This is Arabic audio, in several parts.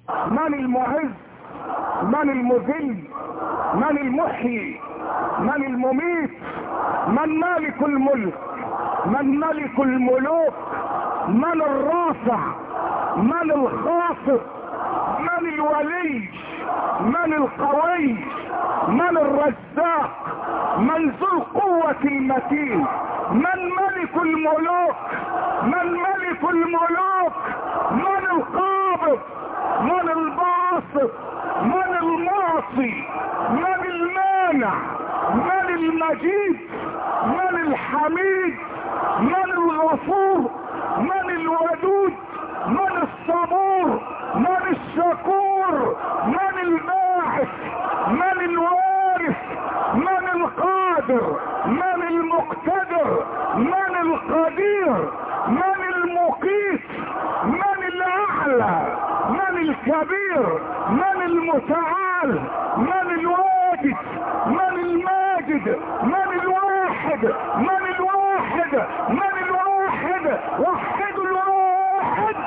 من المعز؟ من المذل؟ من المحيي؟ من المميت؟ من مالك الملك؟ من ملك الملوك؟ من الرافع؟ من الخافض؟ من الولي؟ من القوي؟ من الرزاق؟ من ذو القوة المتين؟ من ملك الملوك؟ من ملك الملوك؟ من القابض؟ من الباسط؟ من المعطي؟ من المانع؟ من المجيد؟ من الحميد؟ من الغفور؟ من الودود؟ من الصبور؟ من الشكور؟ من الباعث؟ من الوارث؟ من القادر؟ من المقتدر؟ من القدير؟ من المقيت؟ من الاعلى؟ من الكبير؟ من المتعال؟ من الواجد؟ من الماجد؟ من الواحد؟ من الواحد؟ من الواحد؟ وحد الواحد.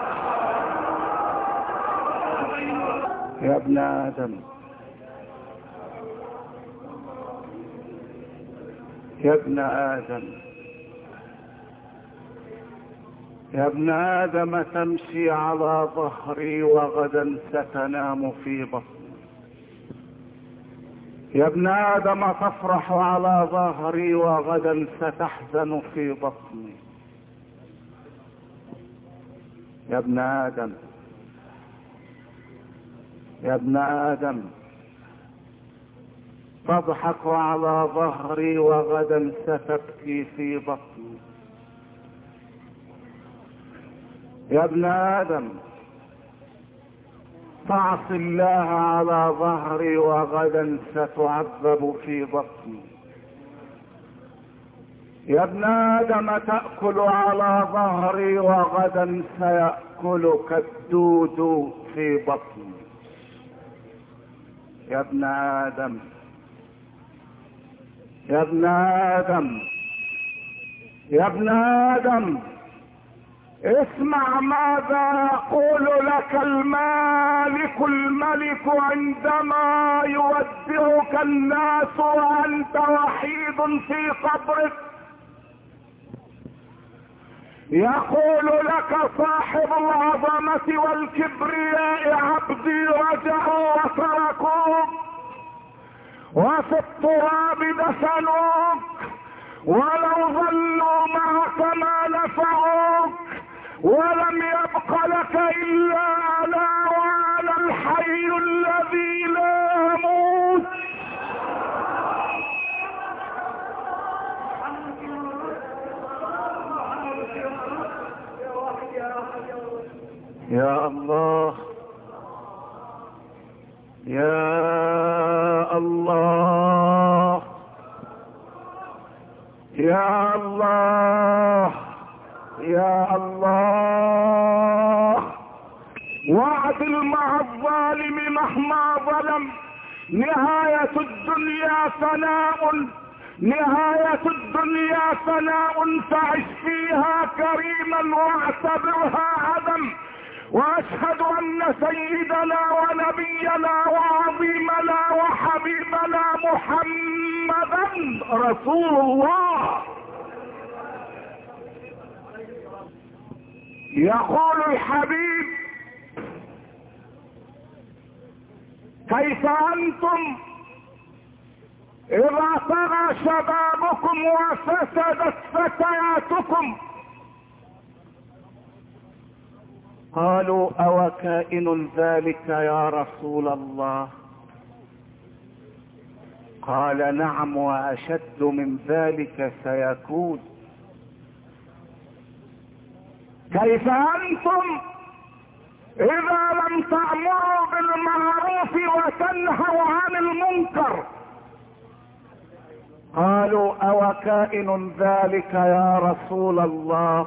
يا ابن آدم، يا ابن آدم، يا ابن آدم، تمشي على ظهري وغدا ستنام في بطني. يا ابن آدم، تفرح على ظهري وغدا ستحزن في بطني. يا ابن آدم، يا ابن آدم، تضحك على ظهري وغدا ستبكي في بطني. يا ابن آدم، تعصي الله على ظهري وغدا ستعذب في بطني. يا ابن آدم، تأكل على ظهري وغدا سيأكلك الدود في بطني. يا ابن آدم، يا ابن آدم، يا ابن آدم، اسمع ماذا يقول لك المالك الملك عندما يودعك الناس وأنت وحيد في قبرك. يقول لك صاحب العظمة والكبرياء: عبدي رجعوا وتركوك، وفي التراب دفنوك، ولو ظلوا معك ما نفعوك، ولم يبق لك إلا أنا وأنا الحي الذي لا يموت. يا الله، يا الله، يا الله، يا الله. واعدل مع الظالم مهما ظلم. نهاية الدنيا فناء، نهاية الدنيا فناء، فعش فيها كريما واعتبرها عدم. واشهد ان سيدنا ونبينا وعظيمنا وحبيبنا محمدا رسول الله. يقول الحبيب: كيف انتم اذا طغى شبابكم وفسدت فتياتكم؟ قالوا: أو كائن ذلك يا رسول الله؟ قال: نعم، وأشد من ذلك سيكون. كيف أنتم إذا لم تأمروا بالمعروف وتنهوا عن المنكر؟ قالوا: أو كائن ذلك يا رسول الله؟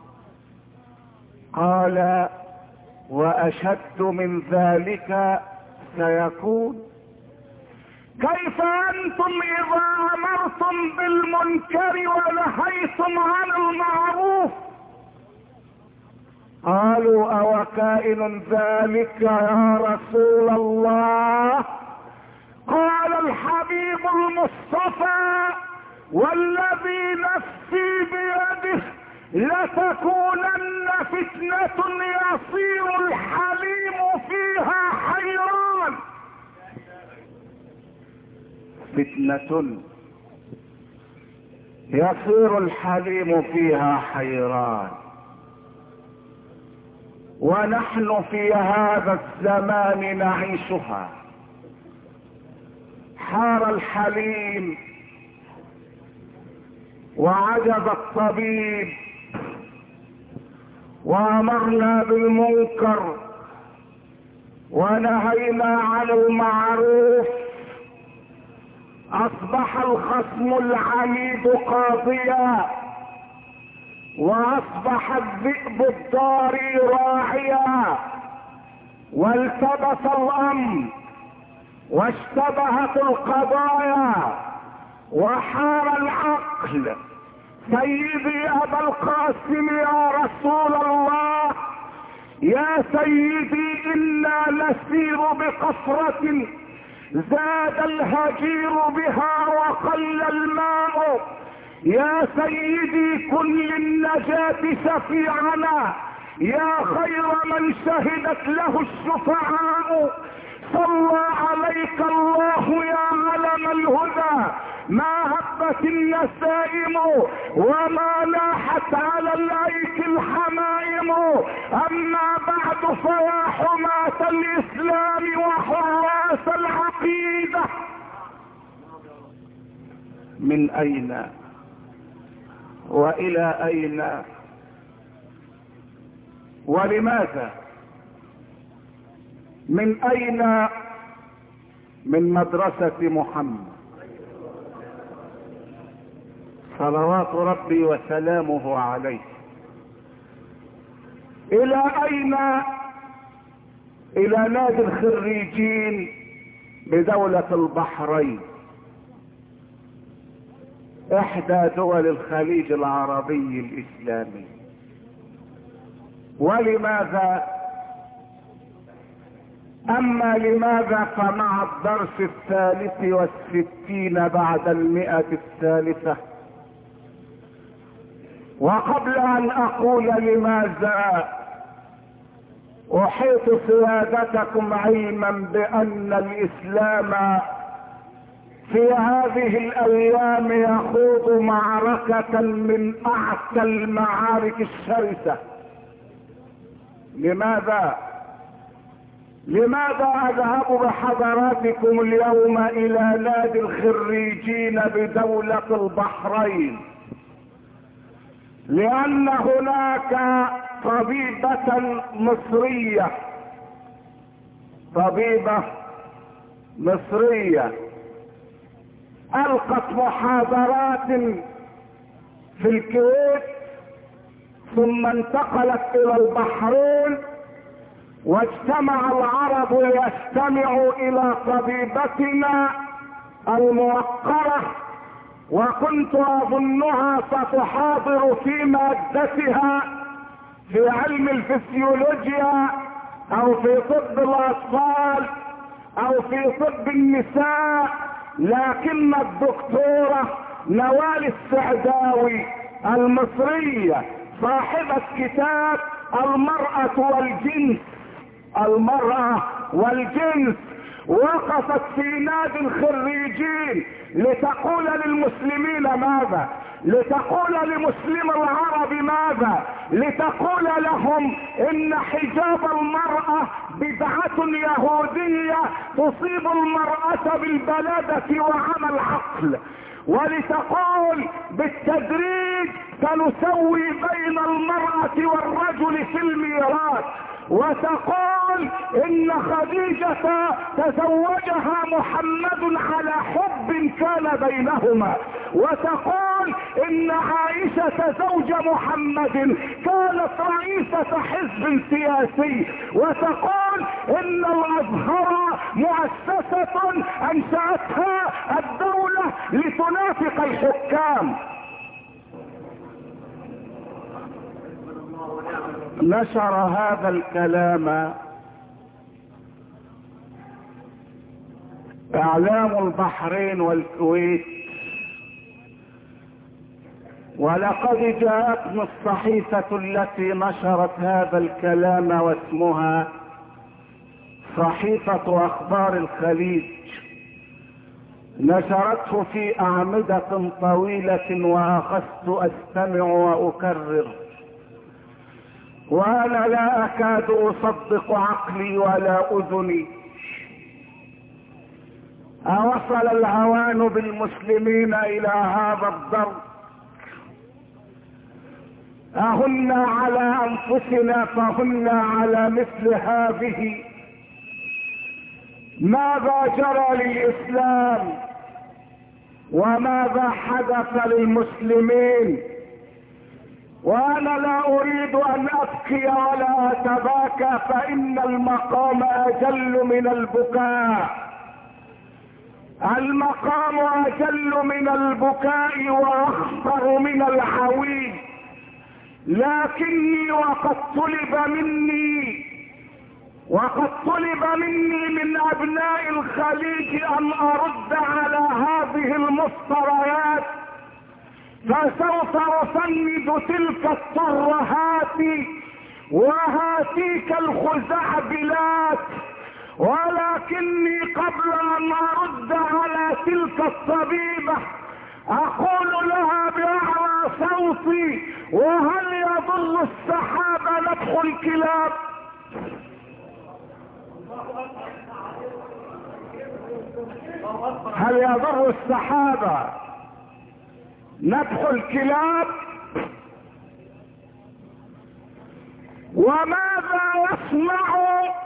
قال: وأشد من ذلك سيكون. كيف أنتم إذا أمرتم بالمنكر ونهيتم عن المعروف؟ قالوا أو كائن ذلك يا رسول الله؟ قال الحبيب المصطفى والذي نفسي بيده لتكونن فتنة يصير الحليم فيها حيران. فتنة يصير الحليم فيها حيران، ونحن في هذا الزمان نعيشها. حار الحليم وعجز الطبيب، وامرنا بالمنكر ونهينا عن المعروف. اصبح الخصم العنيد قاضيا، واصبح الذئب الضاري راعيا، والتبس الامر واشتبهت القضايا وحار العقل. سيدي ابا القاسم يا رسول الله، يا سيدي انا نسير بقصرة زاد الهجير بها وقل الماء. يا سيدي كن للنجاة شفيعنا، يا خير من شهدت له الشفعاء. صلى عليك الله يا علم الهدى، ما هبت النسائم وما لاحت على الايك الحمائم. اما بعد فيا حماة الاسلام وحراس العقيدة، من اين والى اين ولماذا؟ من اين؟ من مدرسة محمد صلوات ربي وسلامه عليه. الى اين؟ الى نادي الخريجين بدولة البحرين، احدى دول الخليج العربي الاسلامي. ولماذا؟ اما لماذا فمع الدرس 63 بعد 100 وقبل ان اقول لماذا، احيط سيادتكم علما بان الاسلام في هذه الايام يخوض معركة من اعتى المعارك الشرسة. لماذا اذهب بحضراتكم اليوم الى نادي الخريجين بدولة البحرين؟ لان هناك طبيبة مصرية القت محاضرات في الكويت، ثم انتقلت الى البحرين، واجتمع العرب ليستمعوا الى طبيبتنا الموقرة، وكنت اظنها ستحاضر في مادتها في علم الفسيولوجيا او في طب الاطفال او في طب النساء، لكن الدكتورة نوال السعداوي المصرية صاحبة كتاب المرأة والجنس وقفت في نادي الخريجين لتقول للمسلمين ماذا؟ لتقول لمسلم العرب ماذا؟ لتقول لهم ان حجاب المرأة بدعة يهودية تصيب المرأة بالبلادة وعمى العقل، ولتقول بالتدريج سنسوي بين المرأة والرجل في الميراث، وتقول ان خديجة تزوجها محمد على حب كان بينهما، وتقول ان عائشة زوج محمد كانت رئيسة حزب سياسي، وتقول ان الازهر مؤسسة انشأتها الدولة لتنافق الحكام. نشر هذا الكلام اعلام البحرين والكويت، ولقد جاءتني الصحيفة التي نشرت هذا الكلام واسمها صحيفة اخبار الخليج، نشرته في اعمدة طويلة واخذت استمع واكرر، وانا لا اكاد اصدق عقلي ولا اذني. اوصل الهوان بالمسلمين الى هذا الضرب؟ أهن على أنفسنا فهن على مثل هذه؟ ماذا جرى للإسلام وماذا حدث للمسلمين؟ وأنا لا أريد أن أبكي ولا أتباكى، فإن المقام أجل من البكاء، المقام أجل من البكاء وأخطر من العويل. لكني وقد طلب مني من ابناء الخليج ان ارد على هذه المفتريات، فسوف اسند تلك الترهات وهاتيك الخزعبلات، ولكني قبل ان ارد على تلك الطبيبة اقول لها باعلى صوتي: وهل يضر السحابة نبح الكلاب؟ هل يضر السحابة نبح الكلاب؟ وماذا يصنع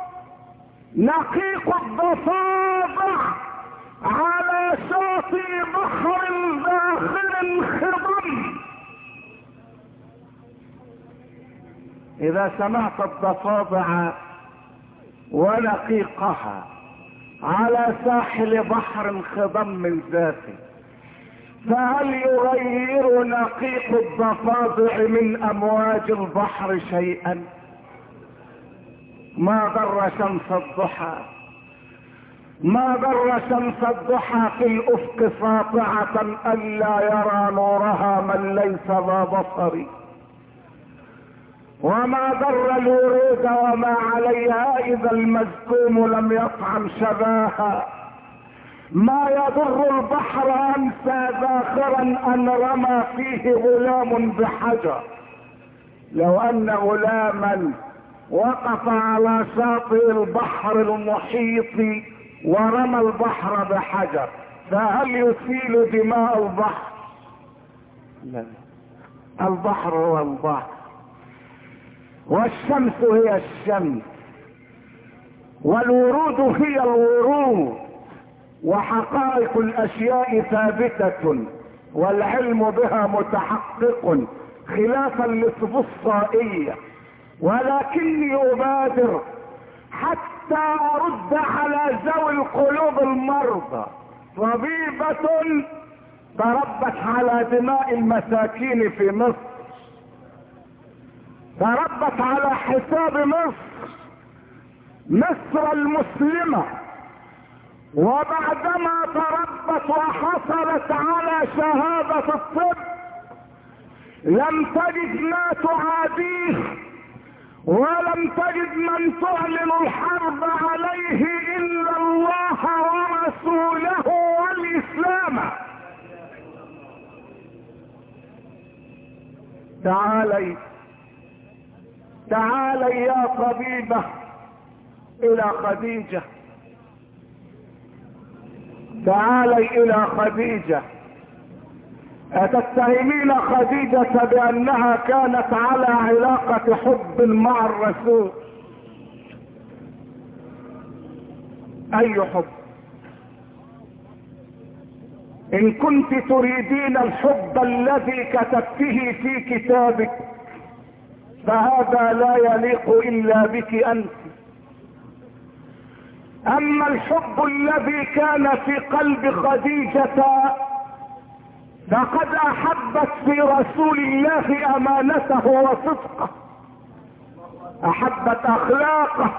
نقيق الضفادع على شاطئ بحر داخل خضم؟ اذا سمعت الضفادع ونقيقها على ساحل بحر خضم ذاتي، فهل يغير نقيق الضفادع من امواج البحر شيئا؟ ما ضر شمس الضحى، ما ضر شمس الضحى في الافق ساطعة الا يرى نورها من ليس ذا بصر، وما ضر الورود وما عليها اذا المزكوم لم يطعم شباها، ما يضر البحر انسى ذاخرا ان رمى فيه غلام بحجر. لو ان غلاما وقف على شاطئ البحر المحيط ورمى البحر بحجر، فهل يسيل دماء البحر؟ لا، البحر هو البحر، والشمس هي الشمس، والورود هي الورود، وحقائق الاشياء ثابتة والعلم بها متحقق، خلافا للصفصائية. ولكني ابادر حتى ارد على ذوي القلوب المرضى. طبيبة تربت على دماء المساكين في مصر، تربت على حساب مصر المسلمة، وبعدما تربت وحصلت على شهادة الطب لم تجد ما تعاديه، ولم تجد من تعلن الحرب عليه الا الله ورسوله والاسلام. تعالي يا طبيبة الى خديجة، تعالي الى خديجة. أتتهمين خديجة بأنها كانت على علاقة حب مع الرسول؟ أي حب؟ إن كنت تريدين الحب الذي كتبته في كتابك فهذا لا يليق إلا بك أنت. أما الحب الذي كان في قلب خديجة فقد احبت في رسول الله امانته وصدقه، احبت اخلاقه،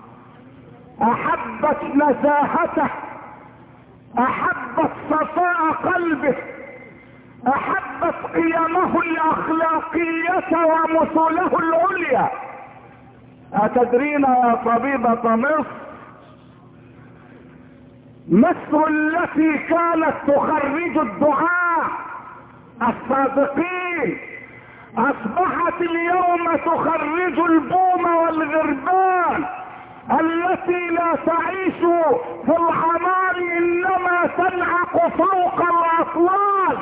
احبت نزاهته، احبت صفاء قلبه، احبت قيمه الاخلاقية ومثله العليا. اتدرين يا طبيبة مصر التي كانت تخرج الدعاة الصادقين اصبحت اليوم تخرج البوم والغربان التي لا تعيش في العمار انما تنعق فوق الاطلال.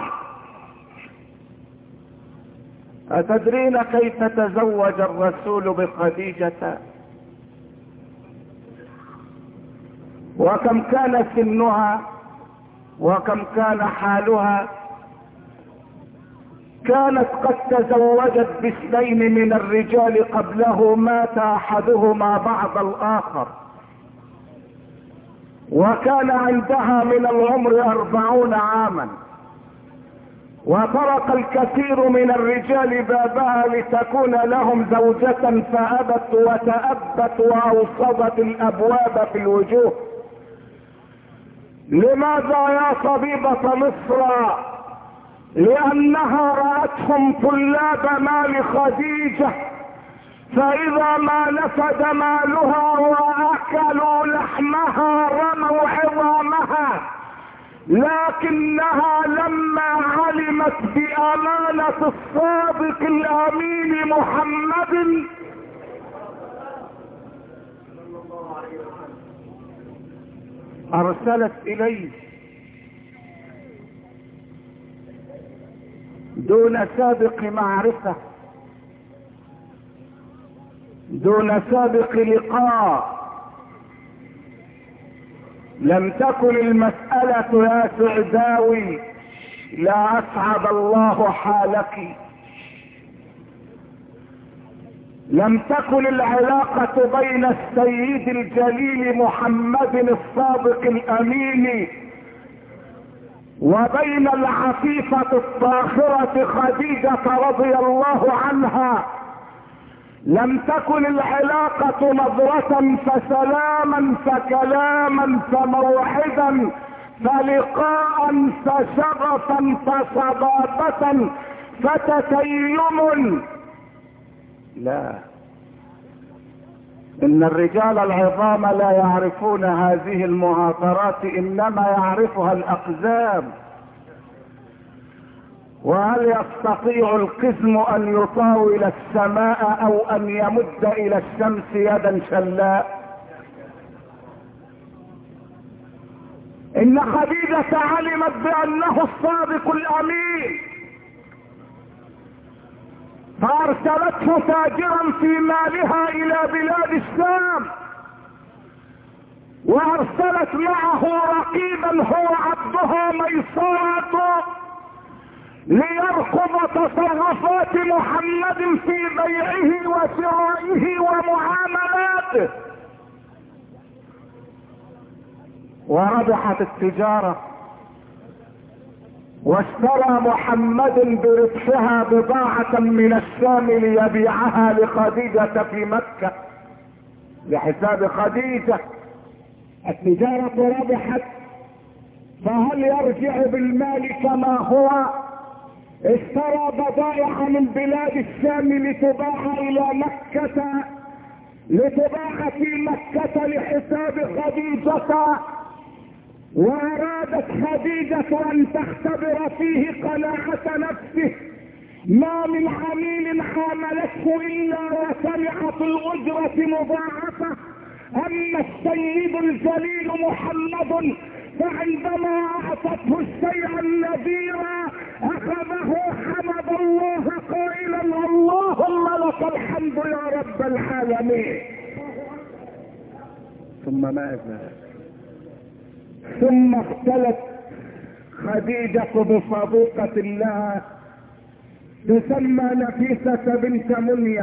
اتدرين كيف تزوج الرسول بخديجة وكم كان سنها وكم كان حالها؟ كانت قد تزوجت باثنين من الرجال قبله، مات احدهما بعد الاخر، وكان عندها من العمر 40 عاما، وطرق الكثير من الرجال بابها لتكون لهم زوجة فابت وتأبت واوصدت الابواب في الوجوه. لماذا يا طبيبة مصر؟ لانها رأتهم طلاب مال خديجة، فاذا ما نفد مالها واكلوا لحمها رموا عظامها، لكنها لما علمت بامانة الصادق الامين محمد ارسلت اليه دون سابق معرفة، دون سابق لقاء. لم تكن المسألة يا سعداوي لا اسعد الله حالك، لم تكن العلاقة بين السيد الجليل محمد الصادق الامين وبين العفيفة الطاهرة خديجة رضي الله عنها، لم تكن العلاقة نظرة فسلاما فكلاما فموعدا فلقاء فشغفا فصبابة فتتيم. لا، ان الرجال العظام لا يعرفون هذه المعاطرات، انما يعرفها الاقزام. وهل يستطيع القزم ان يطاول السماء او ان يمد الى الشمس يدا شلاء؟ ان خديجة علمت بانه الصادق الامين فارسلته تاجرا في مالها الى بلاد الشام، وارسلت معه رقيبا هو عبدها ميسرة ليرقب تصرفات محمد في بيعه وشرائه ومعاملاته. وربحت التجارة، واشترى محمد بربحها بضاعة من الشام ليبيعها لخديجة في مكة بحساب خديجة. التجارة ربحت، فهل يرجع بالمال كما هو؟ اشترى بضائع من بلاد الشام لتباع الى مكة، لتباع في مكة لحساب خديجة، وارادت خديجة ان تختبر فيه قناعة نفسه. ما من عميل حاملته الا وسمعت الاجرة مضاعفة. اما السيد الجليل محمد فعندما اعطته الشيء النذير اخذه حمد الله قائلا اللهم لك الحمد يا رب العالمين. ثم ماذا؟ ثم اختلت خديجة بصديقة لها تسمى نفيسة بنت منية،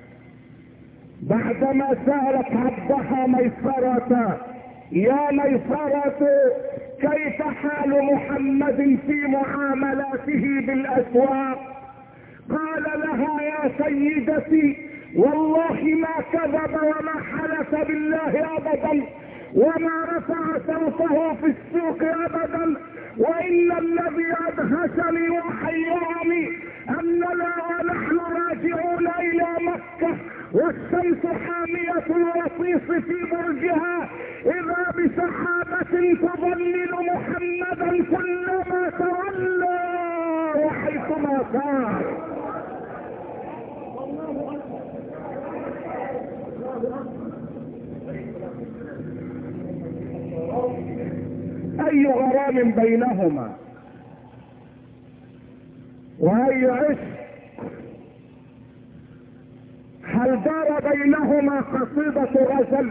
بعدما سألت عبدها ميسرة يا ميسرة كيف حال محمد في معاملاته بالاسواق؟ قال لها يا سيدتي والله ما كذب وما حلف بالله ابدا وما رفع صوته في السوق ابدا. وان الذي ادهشني وحيرني اننا ونحن راجعون الى مكة والشمس حامية الوطيس في برجها اذا بسحابة تظلل محمدا كلما تولى وحيثما صار. اي غرام بينهما واي عشق. هل دار بينهما قصيدة غزل؟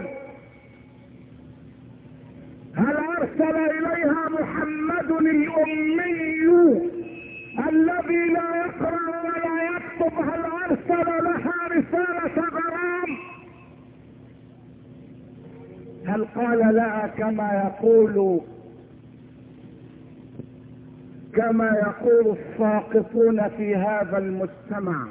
هل ارسل اليها محمد الامي الذي لا يقرأ ولا يكتب هل ارسل لها رسالة غرام؟ هل قال لها كما يقول الساقطون في هذا المجتمع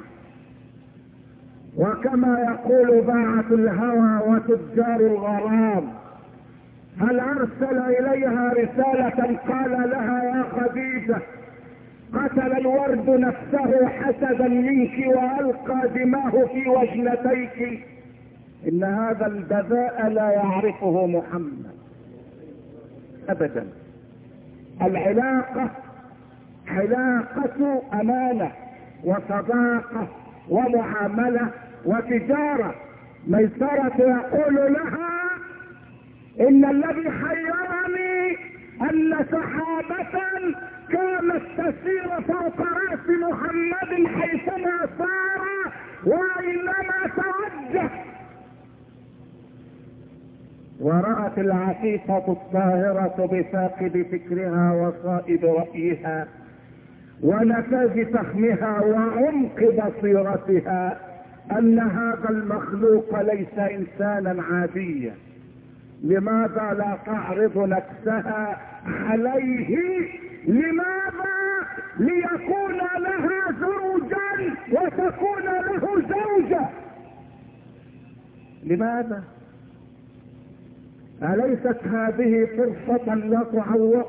وكما يقول باعة الهوى وتجار الغرام، هل ارسل اليها رسالة قال لها يا خديجة قتل الورد نفسه حسدا منك والقى دماه في وجنتيك؟ ان هذا البذاء لا يعرفه محمد ابدا. العلاقة علاقة امانة وصداقة ومعاملة وتجارة. ميسرة يقول لها ان الذي حيرني ان سحابة كانت تسير فوق رأس محمد حيثما سار واينما توجه. ورأت العفيفة الطاهرة بثاقب فكرها وصائب رأيها ونفاذ فهمها وعمق بصيرتها ان هذا المخلوق ليس انسانا عاديا. لماذا لا تعرض نفسها عليه؟ لماذا؟ ليكون لها زوجا وتكون له زوجة. لماذا؟ أليست هذه فرصة لا تعوض؟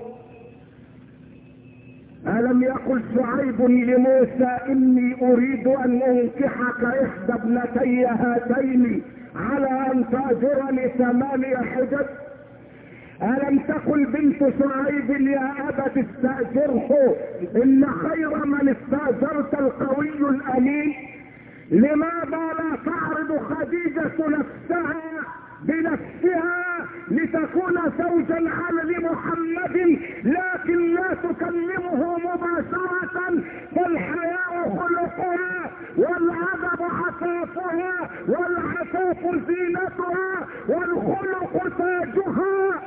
ألم يقل شعيب لموسى إني أريد أن أنكحك إحدى ابنتي هاتين على أن تأجرني 8 حجج؟ ألم تقل بنت شعيب يا أبت استأجره إن خير من استأجرت القوي الأمين؟ لماذا لا تعرض خديجة نفسها بنفسها لتكون زوجا على لمحمد لكن لا تكلمه مباشرة؟ فالحياء خلقها والعذب عفافها والعفاف زينتها والخلق تاجها.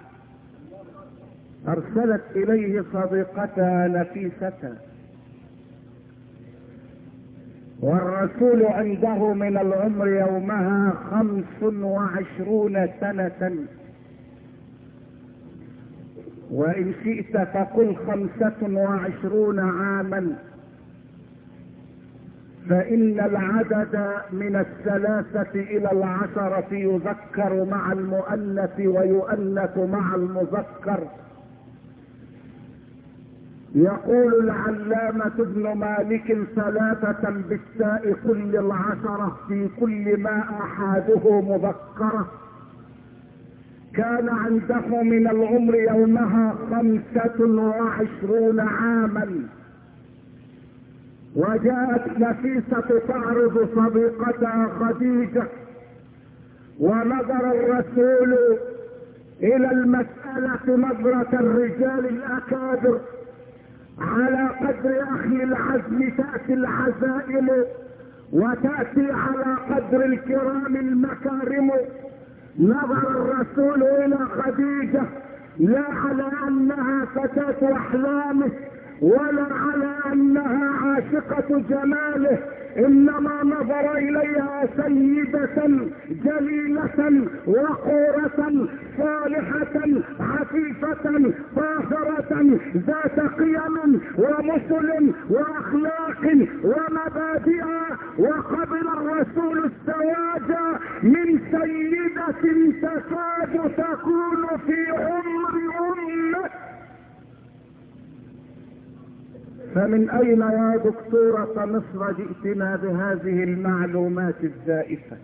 ارسلت اليه صديقتها نفيسة والرسول عنده من العمر يومها 25 سنة وإن شئت فقل 25 عاما، فإن العدد من 3 إلى 10 يذكر مع المؤنث ويؤنث مع المذكر. يقول العلامة ابن مالك 3 بالتاء كل 10 في كل ما أحاده مذكرة. كان عنده من العمر يومها 25 عاما. وجاءت نفيسة تعرض صديقتها خديجة ونظر الرسول إلى المسألة نظرة الرجال الأكابر. على قدر اخي العزم تأتي العزائم وتأتي على قدر الكرام المكارم. نظر الرسول الى خديجة لا على انها فتاة احلامه ولا على انها عاشقة جماله، انما نظر اليها سيدة جليلة وقورة صالحة عفيفة طاهرة ذات قيم ومثل واخلاق ومبادئ. وقبل الرسول في عمر امه. فمن اين يا دكتورة مصر جئتنا بهذه المعلومات الزائفة؟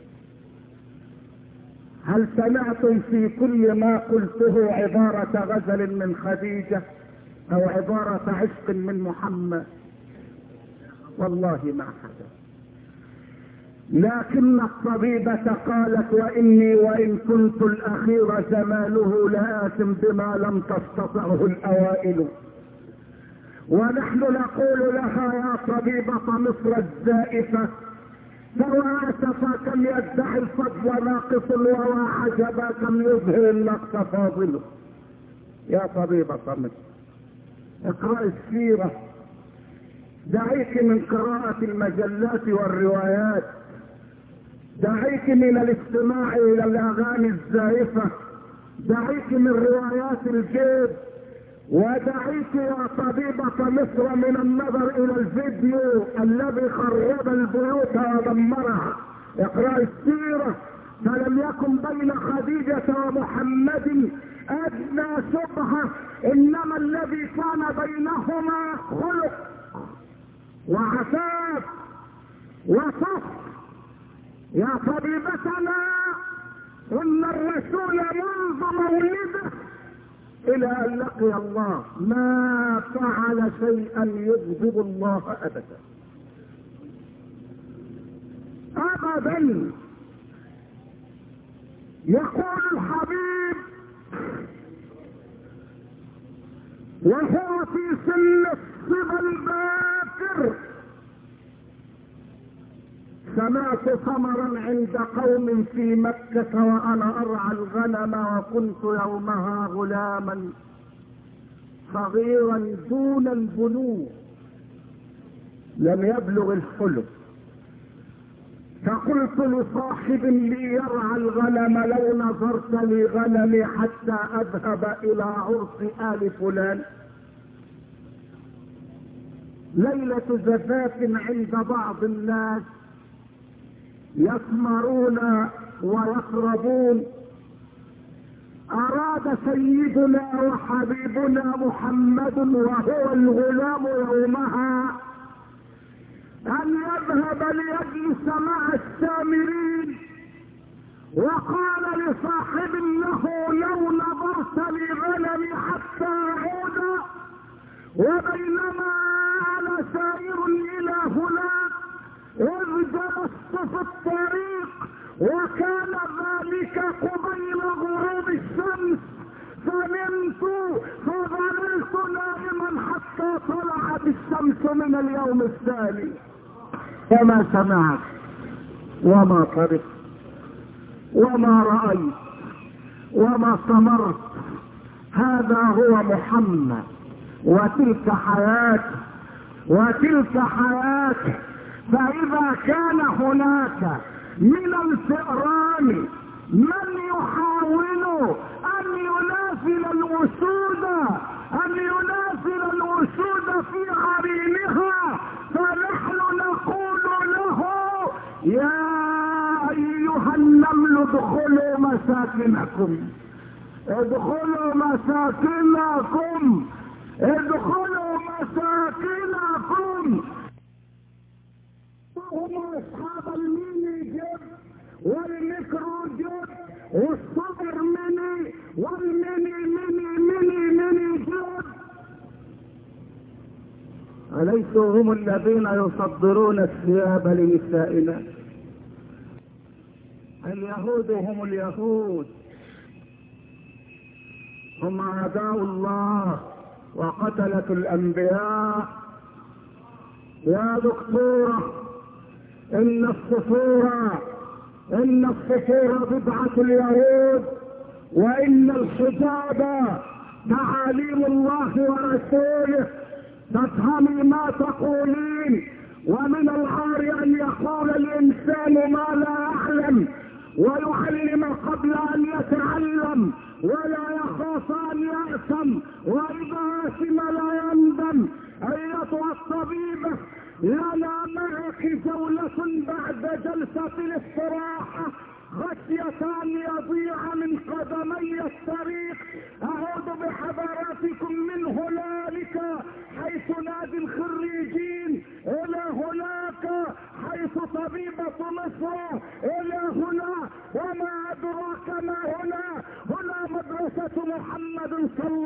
هل سمعتم في كل ما قلته عبارة غزل من خديجة او عبارة عشق من محمد؟ والله ما حدث. لكن الطبيبة قالت واني وان كنت الاخير زمانه لآثم بما لم تستطعه الاوائل. ونحن نقول لها يا طبيبة مصر الزائفة فواسفا كم يدعي الفضل ناقص وعجبا كم يظهر النقص فاضل. يا طبيبة مصر اقرأ السيرة، دعيك من قراءة المجلات والروايات، دعيك من الاستماع الى الاغاني الزائفة، دعيك من روايات الجيب، ودعيك يا طبيبة مصر من النظر الى الفيديو الذي خرب البيوت ودمرها. اقرأ السيرة، فلم يكن بين خديجة ومحمد ادنى شبهة، انما الذي كان بينهما خلق وعفاف وصف. يا طبيبتنا ان الرسول منذ مولده الى ان لقي الله ما فعل شيئا يغضب الله ابدا ابدا. يقول الحبيب وهو في سن الصبا الباكر سمعت ثمرا عند قوم في مكة وانا ارعى الغنم وكنت يومها غلاما صغيرا دون البلوغ لم يبلغ الحلم. فقلت لصاحب لي يرعى الغنم لو نظرت لغنمي حتى اذهب الى عرس ال فلان. ليلة زفاف عند بعض الناس يثمرون ويقربون. اراد سيدنا وحبيبنا محمد وهو الغلام يومها ان يذهب ليجلس مع السامرين، وقال لصاحب له لو نظرت لغنمي حتى اعود. وبينما انا سائر الى هناك اذ جلست في الطريق وكان ذلك قبيل غروب الشمس، فنمت فظللت نائما حتى طلعت الشمس من اليوم الثاني. فما سمعت وما طرقت وما رأيت وما سمرت. هذا هو محمد وتلك حياته وتلك حياته. فإذا كان هناك من الفئران من يحاول أن ينازل الوسود في عرينها، فنحن نقول له يا أيها النمل ادخلوا مساكنكم ادخلوا مساكنكم ادخلوا مساكنكم. هم اصحاب الميني جيب والميكرو جيب والصدر ميني والميني ميني ميني ميني جيب. أليسوا هم الذين يصدرون الثياب لنسائنا؟ اليهود هم اليهود، هم أعداء الله وقتلة الأنبياء. يا دكتورة إن الصفور بدعة اليهود، وإن الحجاب تعاليم الله ورسوله. تفهمي ما تقولين، ومن العار أن يقول الإنسان ما لا يعلم ويعلم قبل أن يتعلم ولا يخاف أن يأثم، وإذا أثم لا يندم. أيتها الطبيبة لنا معك جولة بعد جلسة الاستراحة خشية أن يضيع من قدمي الطريق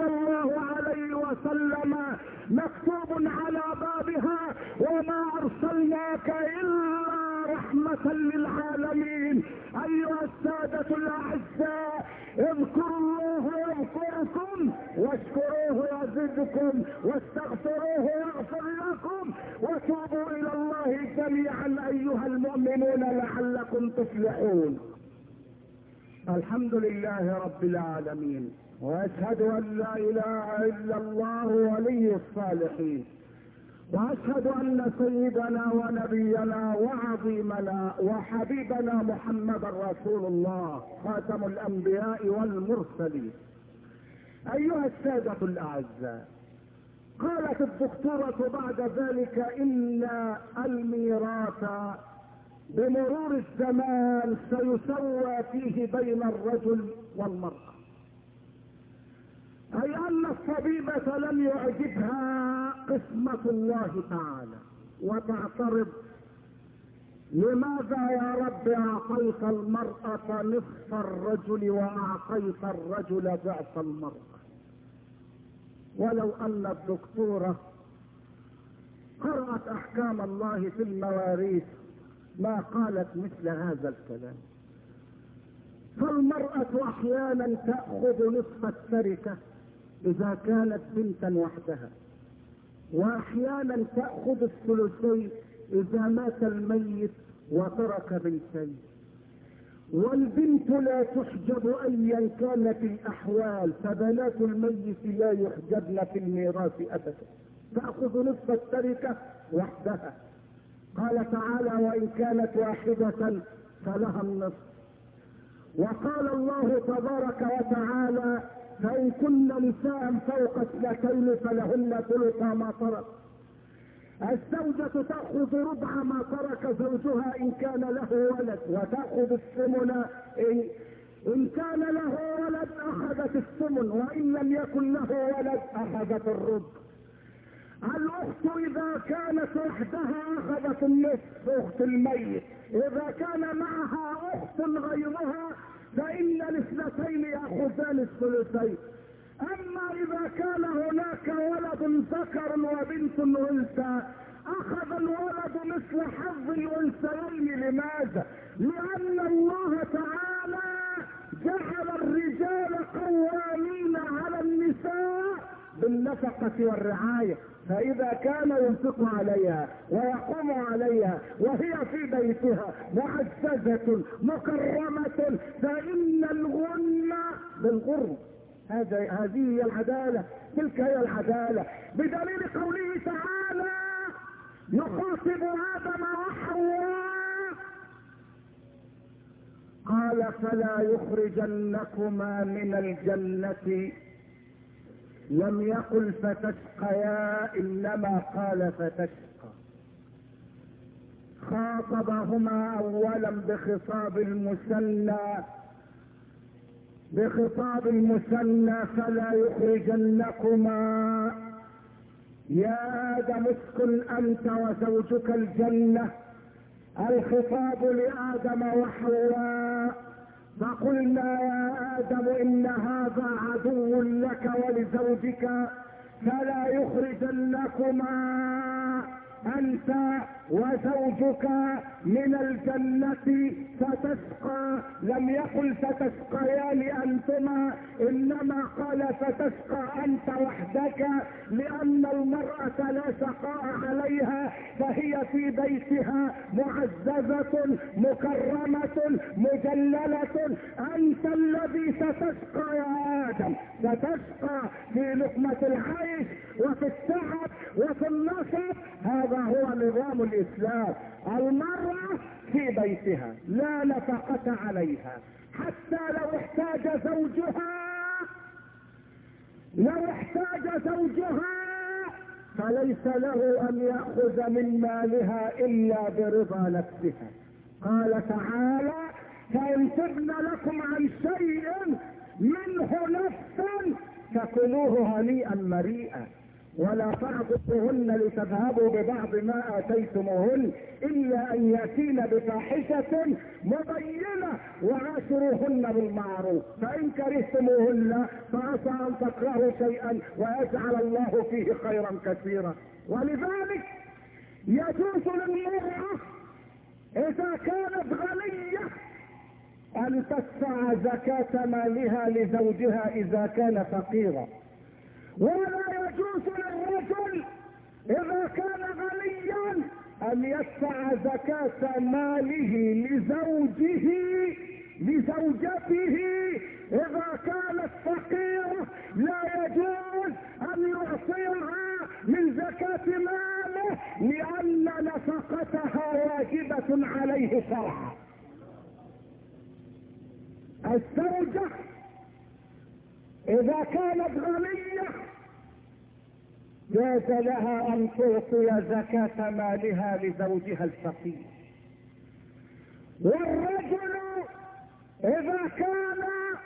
صلى الله عليه وسلم مكتوب على بابها: وما ارسلناك الا رحمة للعالمين. ايها السادة الاعزاء، اذكروا الله يذكركم، واشكروه يزدكم، واستغفروه يغفر لكم، وتوبوا الى الله جميعا ايها المؤمنون لعلكم تفلحون. الحمد لله رب العالمين، واشهد ان لا اله الا الله ولي الصالحين، واشهد ان سيدنا ونبينا وعظيمنا وحبيبنا محمد رسول الله خاتم الانبياء والمرسلين. ايها السادة الاعزاء، قالت الدكتورة بعد ذلك: ان الميراث بمرور الزمان سيسوى فيه بين الرجل والمرأة، اي ان الطبيبة لم يعجبها قسمة الله تعالى، وتعترض: لماذا يا رب اعطيت المرأة نصف الرجل واعطيت الرجل ضعف المرأة؟ ولو ان الدكتورة قرأت احكام الله في المواريث ما قالت مثل هذا الكلام. فالمرأة احيانا تأخذ نصف التركة اذا كانت بنتا وحدها، واحيانا تأخذ الثلثين اذا مات الميت وترك بنتين. والبنت لا تحجب ايا كانت الاحوال، فبنات الميت لا يحجبن في الميراث ابدا، تأخذ نصف التركة وحدها. قال تعالى: وان كانت واحدة فلها النصف. وقال الله تبارك وتعالى: فإن كن نساء فوق 2 فلهن ثلث ما ترك. الزوجة تأخذ ربع ما ترك زوجها إن كان له ولد، وتأخذ الثمن إن كان له ولد أخذت الثمن، وإن لم يكن له ولد أخذت الربع. الأخت إذا كانت وحدها أخذت النصف، أخت الميت. إذا كان معها أخت غيرها فإن الاثنتين يأخذان الثلثين. أما إذا كان هناك ولد ذكر وبنت أنثى أخذ الولد مثل حظ الأنثيين. لماذا؟ لأن الله تعالى جعل الرجال قوامين على النساء بالنفقة والرعاية، فإذا كان ينفق عليها ويقوم عليها وهي في بيتها معززة مكرمة فإن الغنى بالغرم. هذه هي العدالة، تلك هي العدالة، بدليل قوله تعالى يخاطب آدم وحواء قال: فلا يخرجنكما من الجنة. لم يقل فتشقيا، انما قال فتشقى. خاطبهما اولا بخطاب المثنى: فلا يخرجنكما يا آدم اسكن أنت وزوجك الجنة. الخطاب لآدم وحواء، فقلنا يا آدم إن هذا عدو لك ولزوجك فلا يخرجنكما أنت وزوجك من الجنة فتشقى. لم يقل فتشقيان أنتما، إنما قال فتشقى أنت وحدك، لأن المرأة لا شقاء عليها، فهي في بيتها معززة مكرمة مجللة. أنت الذي ستشقى يا آدم، ستشقى في لقمة العيش وفي التعب وفي النصب. هذا هو نظام الإسلام. المرأة في بيتها لا نفقة عليها، حتى لو احتاج زوجها فليس له أن يأخذ من مالها إلا برضا نفسها. قال تعالى: فإن تبن لكم عن شيء منه نفسا فكلوه هنيئا مريئا. ولا تعضلوهن لتذهبوا ببعض ما اتيتموهن الا ان ياتين بفاحشه مبينه وعاشروهن بالمعروف فان كرهتموهن فعسى ان تكرهوا شيئا ويجعل الله فيه خيرا كثيرا. ولذلك يجوز للمرأة اذا كانت غنية ان تدفع زكاة مالها لزوجها اذا كان فقيرا، ولا يجوز للرجل اذا كان غنيا ان يدفع زكاة ماله لزوجته اذا كانت فقيرة. لا يجوز ان يعطيها من زكاة ماله لان نفقتها واجبة عليه شرعا. الزوجة اذا كانت غنية جاز لها ان تعطي زكاة مالها لزوجها الفقير، والرجل اذا كان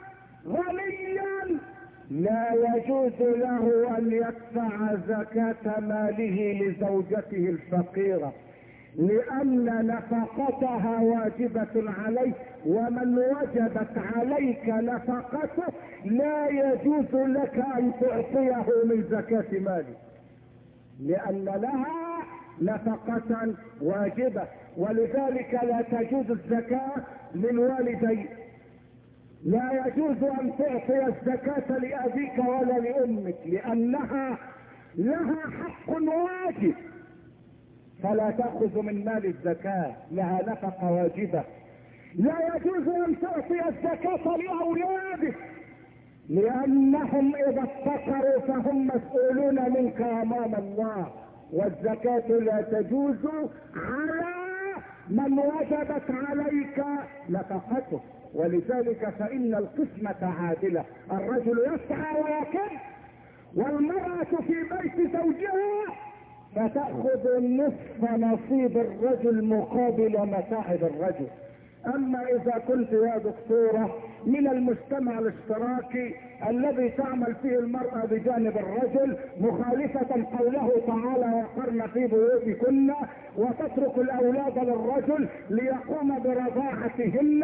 غنيا لا يجوز له ان يدفع زكاة ماله لزوجته الفقيرة لان نفقتها واجبة عليه، ومن وجبت عليك نفقته لا يجوز لك ان تعطيه من زكاة ماله لان لها نفقة واجبة. ولذلك لا تجوز الزكاة للوالدين، لا يجوز ان تعطي الزكاة لابيك ولا لامك لانها لها حق واجب فلا تأخذ من مال الزكاة، لها نفقة واجبة. لا يجوز ان تعطي الزكاة لاولادك لانهم اذا افتقروا فهم مسؤولون منك امام الله، والزكاة لا تجوز على من وجبت عليك نفقته. ولذلك فان القسمة عادلة، الرجل يسعى ويكد والمرأة في بيت زوجها فتأخذ نصف نصيب الرجل مقابل متاعب الرجل. اما اذا كنت يا دكتورة من المجتمع الاشتراكي الذي تعمل فيه المرأة بجانب الرجل مخالفة قوله تعالى وقرن في بيوتكن وتترك الاولاد للرجل ليقوم برضاعتهن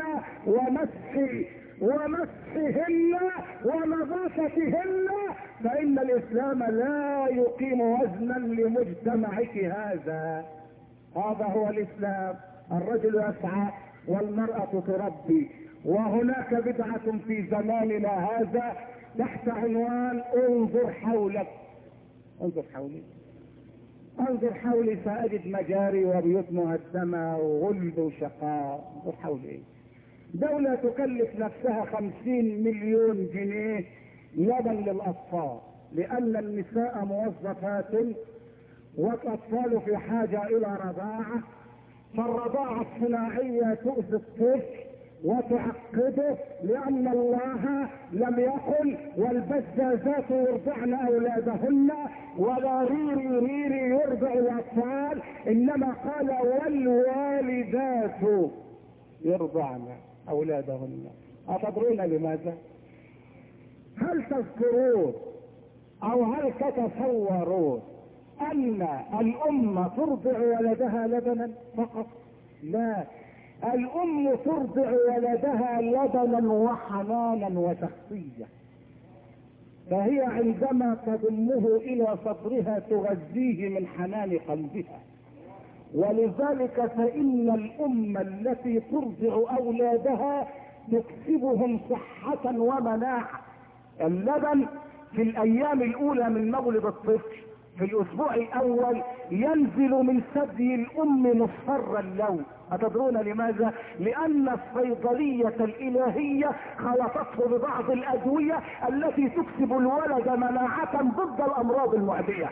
ومسحهن ونظافتهن، فان الاسلام لا يقيم وزنا لمجتمعك هذا. هذا هو الاسلام، الرجل يسعى والمرأة تربي. وهناك بدعة في زماننا هذا تحت عنوان انظر حولك. انظر حولي، انظر حولي سأجد مجاري وبيوت مهدمة وغلب وشقاء. انظر حولي، دولة تكلف نفسها 50 مليون جنيه لبن للأطفال لأن النساء موظفات والأطفال في حاجة إلى رضاعة، فالرضاعة الصناعية تؤذي الطفل وتعقده لأن الله لم يقل والبزازات يرضعن أولادهن ولا ريري يرضع الأطفال، إنما قال والوالدات يرضعن أولادهن. أتدرون لماذا؟ هل تذكرون أو هل تتصورون ان الام ترضع ولدها لبنا فقط؟ لا، الام ترضع ولدها لبنا وحنانا وشخصية، فهي عندما تضمه الى صدرها تغذيه من حنان قلبها. ولذلك فان الام التي ترضع اولادها تكسبهم صحة ومناعة. اللبن في الايام الاولى من مولد الطفل في الاسبوع الاول ينزل من ثدي الام مصفر اللون. اتدرون لماذا؟ لان الصيدلية الالهية خلطته ببعض الادوية التي تكسب الولد مناعة ضد الامراض المعدية.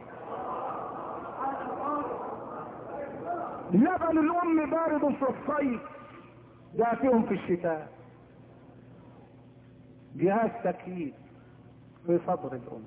لبن الام بارد في الصيف دافئ في الشتاء. جهاز تكييف في صدر الام.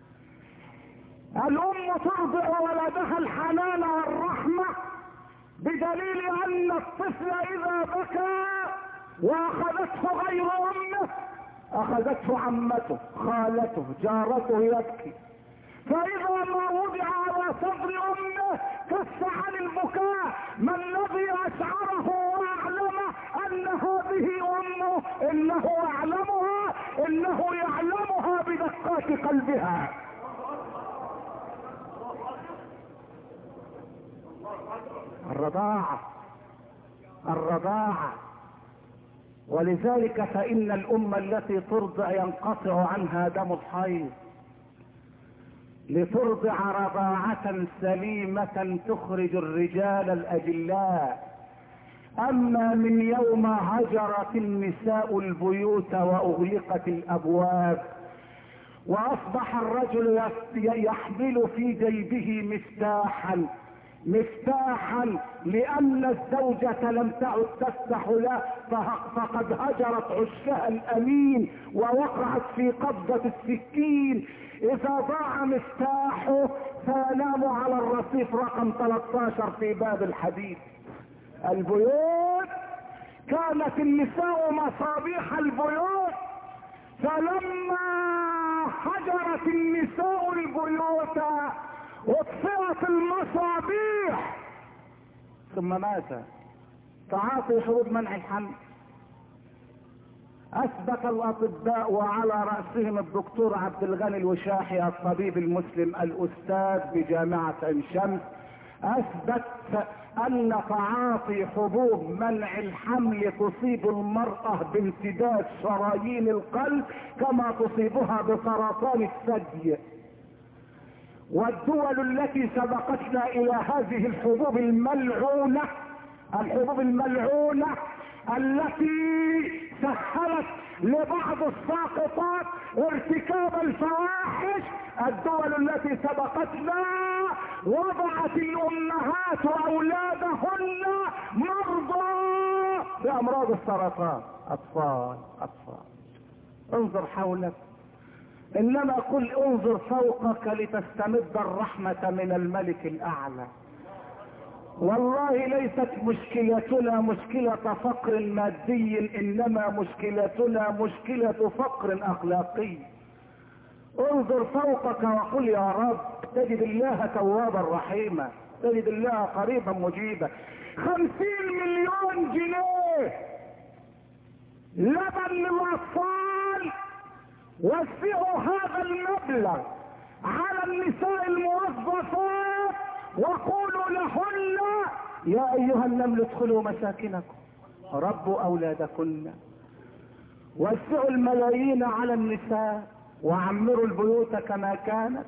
الام ترضع ولدها الحنان والرحمة بدليل ان الطفل اذا بكى واخذته غير امه اخذته عمته خالته جارته يبكي، فاذا ما وضع على صدر امه كف عن البكاء. ما الذي اشعره واعلمه ان هذه امه؟ انه يعلمها، انه يعلمها بدقات قلبها. الرضاعة. ولذلك فإن الأمة التي ترضع ينقطع عنها دم الحيض، لترضع رضاعة سليمة تخرج الرجال الأجلاء. أما من يوم هجرت النساء البيوت وأغلقت الأبواب وأصبح الرجل يحمل في جيبه مفتاحا لأن الزوجة لم تعد تفتح له، فقد هجرت عشها الأمين ووقعت في قبضة السكين. إذا ضاع مفتاحه فينام على الرصيف رقم 13 في باب الحديد. البيوت كانت النساء مصابيح البيوت، فلما هجرت النساء البيوت اطفئت المصابيح. ثم ماذا؟ تعاطي حبوب منع الحمل. اثبت الاطباء وعلى رأسهم الدكتور عبد الغني الوشاحي الطبيب المسلم الاستاذ بجامعة عين شمس، اثبت ان تعاطي حبوب منع الحمل تصيب المرأة بامتداد شرايين القلب كما تصيبها بسرطان الثدي. والدول التي سبقتنا الى هذه الحبوب الملعونة التي سهلت لبعض الساقطات ارتكاب الفواحش، الدول التي سبقتنا وضعت الامهات واولادهن مرضى بامراض السرطان. اطفال. انظر حولك، انما قل انظر فوقك لتستمد الرحمة من الملك الاعلى. والله ليست مشكلتنا مشكلة فقر مادي، انما مشكلتنا مشكلة فقر اخلاقي. انظر فوقك وقل يا رب، تجد الله توابا رحيما، تجد الله قريبا مجيبا. 50 مليون جنيه لبن للاطفال، وزعوا هذا المبلغ على النساء الموظفات وقولوا لهن يا ايها النمل ادخلوا مساكنكم ربوا اولادكن. وزعوا الملايين على النساء وعمروا البيوت كما كانت.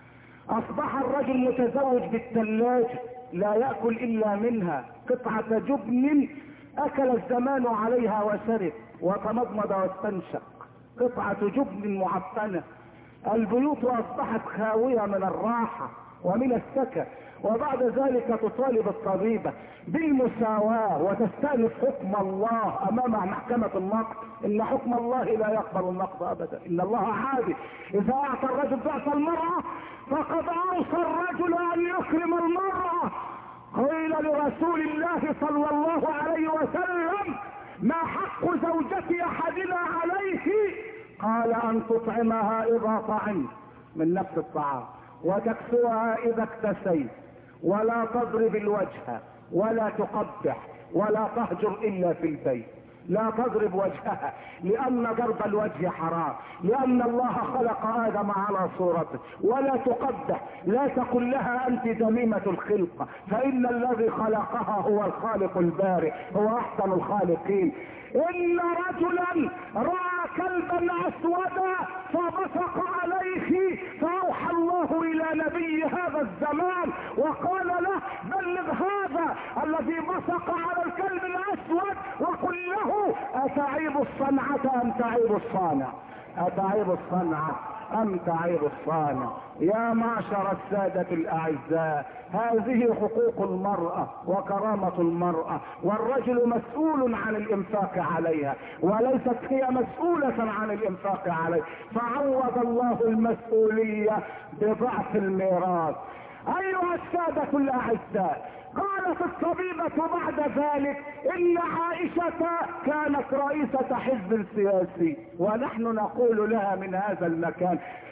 اصبح الرجل متزوج بالثلاجة لا يأكل الا منها، قطعة جبن اكل الزمان عليها وشرب وتمضمض واستنشق، قطعة جبن معفنة. البيوت اصبحت خاوية من الراحة ومن السكن. وبعد ذلك تطالب الطبيبة بالمساواة وتستأنف حكم الله امام محكمة النقد. ان حكم الله لا يقبل النقد ابدا، ان الله عادل. اذا اعطى الرجل ضعف المرأة فقد اوصى الرجل ان يكرم المرأة. قيل لرسول الله صلى الله عليه وسلم ما حق زوجة احدنا عليه؟ قال ان تطعمها اذا طعمت من نفس الطعام، وتكسوها اذا اكتسيت، ولا تضرب الوجه ولا تقبح ولا تهجر الا في البيت. لا تضرب وجهها لان ضرب الوجه حرام، لان الله خلق ادم على صورته. ولا تقبح، لا تقل لها انت دميمة الخلقة، فان الذي خلقها هو الخالق البارئ، هو احسن الخالقين. ان رجلا راى كلبا اسودا فبصق عليه، فاوحى الله الى نبي هذا الزمان وقال له بلغ هذا الذي بصق على الكلب الاسود وقل له اتعيب الصنعة ام تعيب الصانع، اتعيب الصنعة ام تعيب الصانع. يا معشر السادة الاعزاء، هذه حقوق المرأة وكرامة المرأة، والرجل مسؤول عن الانفاق عليها وليست هي مسؤولة عن الانفاق عليه. فعوض الله المسؤولية بضعف الميراث. ايها السادة الاعزاء، قالت الطبيبة بعد ذلك ان عائشة كانت رئيسة حزب سياسي، ونحن نقول لها من هذا المكان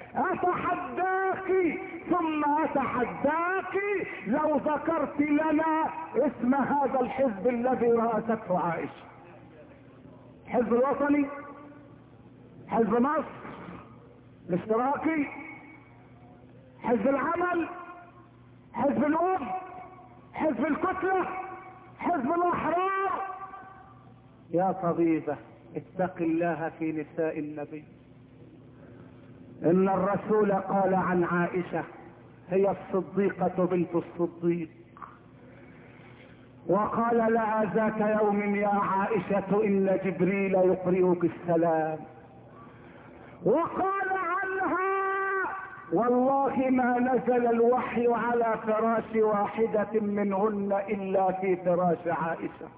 اتحداك ثم اتحداك لو ذكرت لنا اسم هذا الحزب الذي رأسته عائشة. حزب الوطني، حزب مصر الاشتراكي، حزب العمل، حزب الوفد، حزب الكتلة، حزب الاحرار. يا طبيبة اتق الله في نساء النبي. ان الرسول قال عن عائشة هي الصديقة بنت الصديق، وقال لها ذات يوم يا عائشة ان جبريل يقرئك السلام، وقال عنها والله ما نزل الوحي على فراش واحدة منهن الا في فراش عائشة.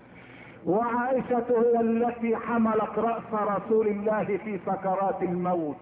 وعائشة هي التي حملت رأس رسول الله في سكرات الموت،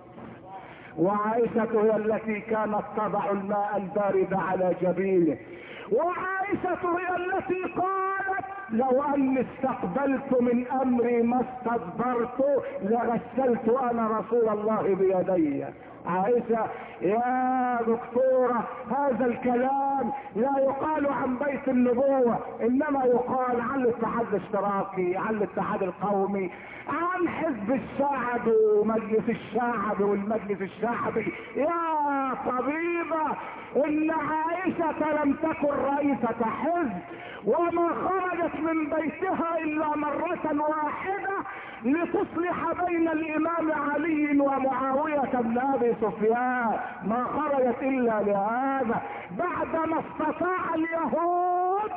وعائشة هي التي كانت تضع الماء البارد على جبينه، وعائشة هي التي قالت لو اني استقبلت من امري ما استدبرت لغسلت انا رسول الله بيدي. عائشة يا دكتورة هذا الكلام لا يقال عن بيت النبوة، انما يقال عن الاتحاد الاشتراكي، عن الاتحاد القومي، عن حزب الشعب ومجلس الشعب والمجلس الشعبي. يا طبيبة ان عائشة لم تكن رئيسة حزب، وما خرجت من بيتها الا مرة واحدة لتصلح بين الامام علي ومعاوية بن ابي سفيان، ما خرجت الا لهذا بعدما استطاع اليهود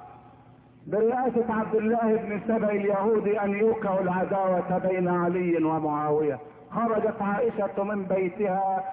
برئاسة عبد الله بن سبأ اليهودي ان يوقعوا العداوة بين علي ومعاوية. خرجت عائشة من بيتها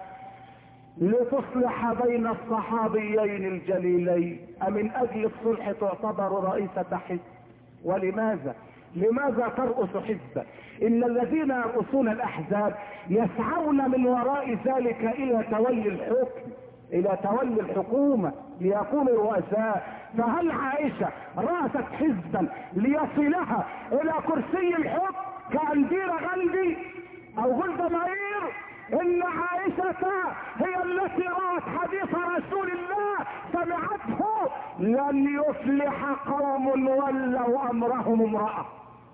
لتصلح بين الصحابيين الجليلين، من اجل الصلح تعتبر رئيسة حزب. ولماذا؟ لماذا ترأس حزبا؟ ان الذين يرأسون الاحزاب يسعون من وراء ذلك الى تولي الحكم، الى تولي الحكومة، ليكونوا رؤساء. فهل عائشة رأست حزبا ليصلها الى كرسي الحكم كأنديرة غاندي او جولدا مائير؟ ان عائشة هي التي رأت حديث رسول الله سمعته لن يفلح قوم ولوا امرهم امرأة.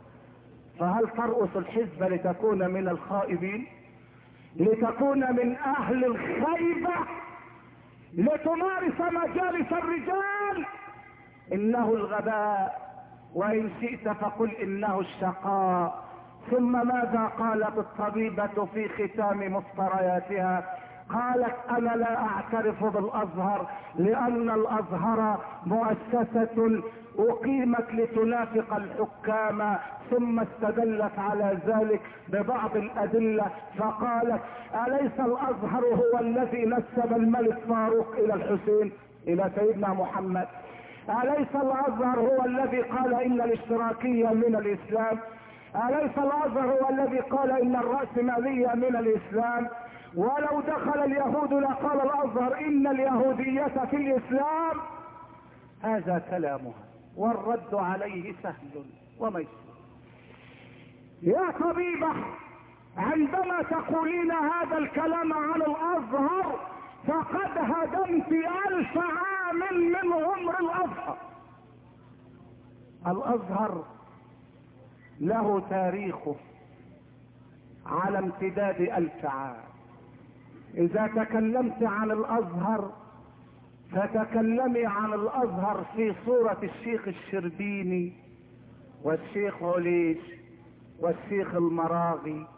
فهل ترأس الحزب لتكون من الخائبين، لتكون من اهل الخيبة، لتمارس مجالس الرجال؟ انه الغباء، وان شئت فقل انه الشقاء. ثم ماذا قالت الطبيبة في ختام مفترياتها؟ قالت انا لا اعترف بالازهر لان الازهر مؤسسة اقيمت لتنافق الحكام. ثم استدلت على ذلك ببعض الادلة فقالت اليس الازهر هو الذي نسب الملك فاروق الى الحسين، الى سيدنا محمد؟ اليس الازهر هو الذي قال ان الاشتراكية من الاسلام؟ اليس الازهر هو الذي قال ان الرأسمالية من الاسلام؟ ولو دخل اليهود لقال الازهر ان اليهودية في الاسلام. هذا كلامها والرد عليه سهل وميسر. يا طبيبة عندما تقولين هذا الكلام عن الازهر فقد هدمت 1000 عام من عمر الازهر. الازهر له تاريخه على امتداد 1000 عام. اذا تكلمت عن الازهر فتكلمي عن الازهر في صورة الشيخ الشربيني والشيخ عليش والشيخ المراغي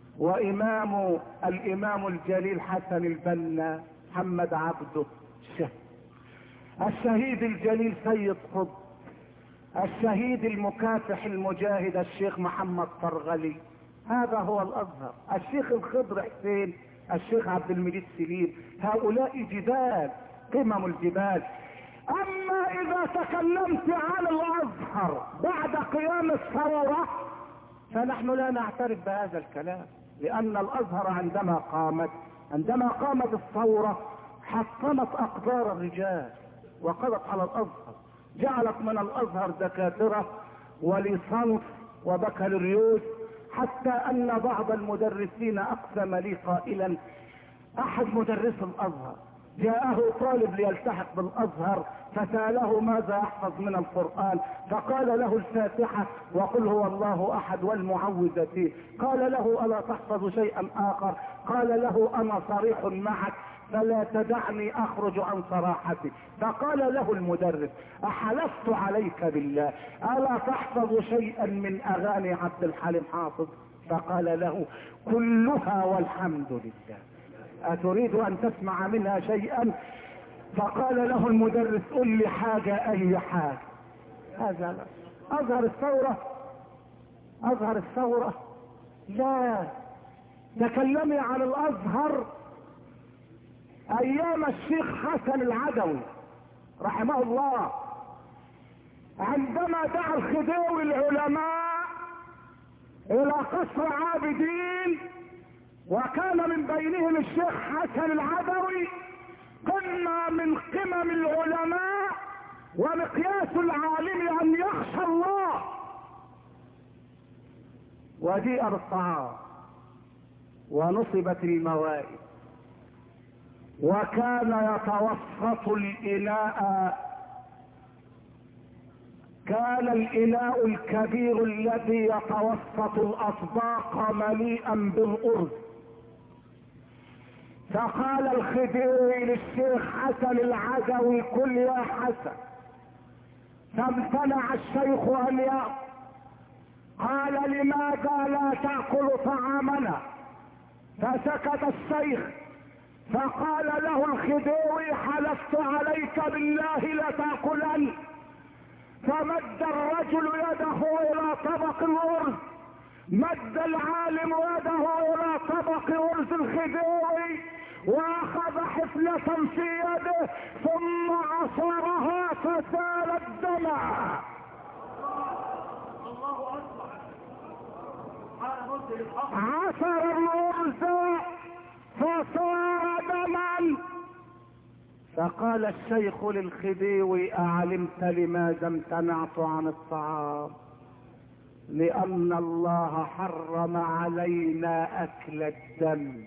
الامام الجليل حسن البنا، محمد عبده الشهيد الجليل سيد قطب، الشهيد المكافح المجاهد الشيخ محمد طرغلي. هذا هو الازهر. الشيخ الخضر حسين، الشيخ عبد المجيد سليم، هؤلاء جبال، قمم الجبال. اما اذا تكلمت عن الازهر بعد قيام الثورة فنحن لا نعترف بهذا الكلام، لان الازهر عندما قامت الثورة حطمت اقدار الرجال وقضت على الازهر، جعلت من الازهر دكاترة وليسانس وبكالوريوس، حتى ان بعض المدرسين اقسم لي قائلا احد مدرس الازهر جاءه طالب ليلتحق بالازهر، فسأله ماذا يحفظ من القرآن، فقال له الفاتحة وقل هو الله احد والمعوذتين. قال له الا تحفظ شيئا اخر؟ قال له انا صريح معك فلا تدعني اخرج عن صراحتي. فقال له المدرس احلفت عليك بالله الا تحفظ شيئا من اغاني عبد الحليم حافظ؟ فقال له كلها والحمد لله، اتريد ان تسمع منها شيئا؟ فقال له المدرس قل لي حاجة، اي حاجة. هذا اظهر الثورة، اظهر الثورة؟ لا، تكلمي عن الازهر ايام الشيخ حسن العدوي رحمه الله، عندما دعا الخديوي العلماء الى قصر عابدين، وكان من بينهم الشيخ حسن العدوي، قمة من قمم العلماء ومقياس العالم ان يخشى الله. وجيء الطعام ونصبت الموائد، وكان يتوسط الإناء، كان الإناء الكبير الذي يتوسط الأطباق مليئا بالأرز. فقال الخديوي للشيخ حسن العدوي كل يا حسن، فامتنع الشيخ أن يأكل. قال لماذا لا تأكل طعامنا؟ فسكت الشيخ، فقال له الخديوي حلفت عليك بالله لتأكلن. فمد الرجل يده الى طبق الارز، مد العالم يده الى طبق ارز الخديوي، واخذ حفلة في يده ثم عصرها فسال الدمع. الله اكبر. عصر الارز فصار دما. فقال الشيخ للخديوي اعلمت لماذا امتنعت عن الطعام؟ لان الله حرم علينا اكل الدم،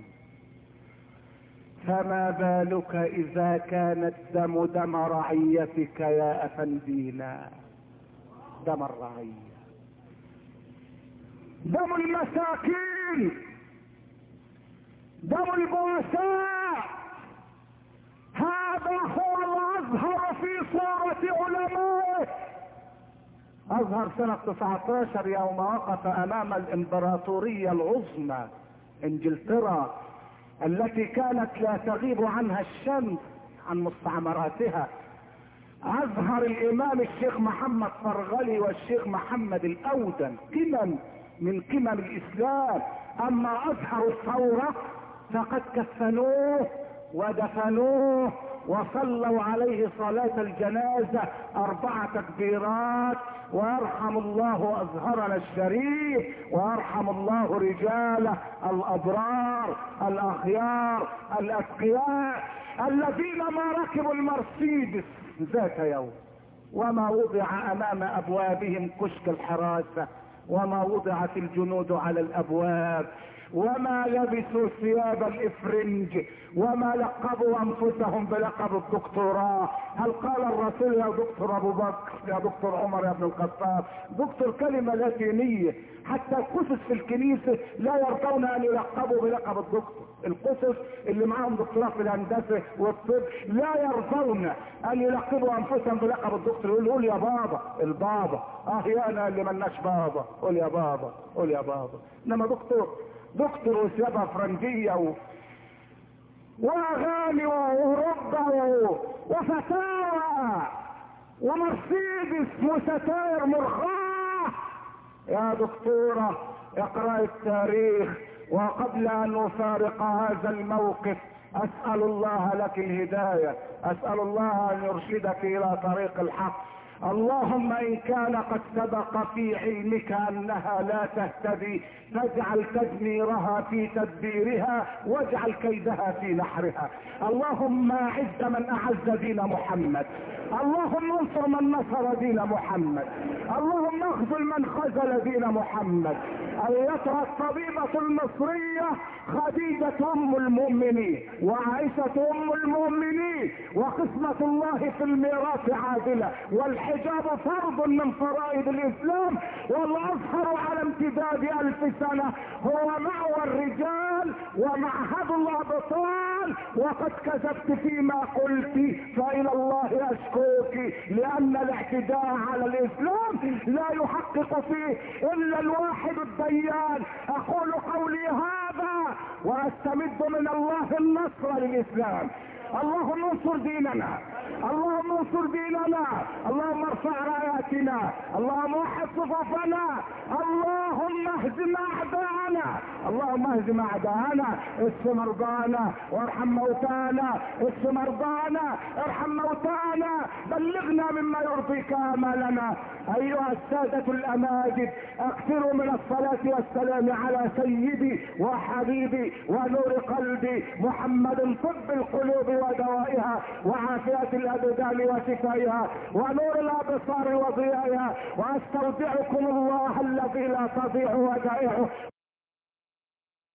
فما بالك اذا كان الدم دم رعيتك يا افندينا؟ دم الرعية، دم المساكين، دم البؤساء. هذا هو الازهر في صورة علمائه. ازهر سنة 19 يوم وقف امام الامبراطورية العظمى انجلترا، التي كانت لا تغيب عنها الشمس عن مستعمراتها، اظهر الامام الشيخ محمد فرغلي والشيخ محمد الاودن قمم من قمم الاسلام. اما اظهر الثورة فقد كفنوه ودفنوه وصلوا عليه صلاة الجنازة 4 تكبيرات. ويرحم الله ازهرنا الشريف، ويرحم الله رجاله الابرار الاخيار الاتقياء الذين ما ركبوا المرسيدس ذات يوم، وما وضع امام ابوابهم كشك الحراسة، وما وضعت الجنود على الابواب، وما لبسوا ثياب الافرنج، وما لقبوا انفسهم بلقب الدكتوراه. هل قال الرسول يا دكتور ابو بكر، يا دكتور عمر، يا ابن الخطاب؟ دكتور كلمة لاتينية. حتى القسس في الكنيسة لا يرضون ان يلقبوا بلقب الدكتور. القسس اللي معاهم دكتوراه في الهندسة والطب لا يرضون ان يلقبوا انفسهم بلقب الدكتور. يقول يا بابا، البابا احيانا اللي ملناش بابا، قول يا بابا، قول يا بابا. انما دكتور وثيابة فرنجية واغاني واوروبا وفتاوى ومرسيدس وستاير مرخاه. يا دكتورة اقرأ التاريخ. وقبل ان نفارق هذا الموقف اسأل الله لك الهداية، اسأل الله ان يرشدك الى طريق الحق، اللهم ان كان قد سبق في علمك انها لا تهتدي فاجعل تدميرها في تدبيرها واجعل كيدها في نحرها. اللهم اعز من اعز دين محمد، اللهم انصر من نصر دين محمد، اللهم اخذل من خذل دين محمد. ايتها الطبيبة المصرية خديجة ام المؤمنين وعائشة ام المؤمنين، وقسمة الله في الميراث عادلة، والحجاب فرض من فرائض الاسلام، والازهر على امتداد 1000 سنة هو مأوى الرجال ومعهد الابطال. وقد كذبت فيما قلت فإلى الله اشكوك، لان الاعتداء على الاسلام لا يحقق فيه الا الواحد الديان. اقول قولي هذا واستمد من الله النصر للاسلام. اللهم انصر ديننا، اللهم انصر ديننا، اللهم ارفع راياتنا، اللهم وحد صفوفنا، اللهم اهزم اعداءنا، اللهم اهزم اعداءنا، اشف مرضانا وارحم موتانا، اشف مرضانا ارحم موتانا، بلغنا مما يرضيك امالنا. ايها السادة الاماجد، اكثروا من الصلاة والسلام على سيدي وحبيبي ونور قلبي محمد، طب القلوب ودوائها وعافية الابدان وشفائها ونور الابصار وضيائها. واستودعكم الله الذي لا تضيع ودائعه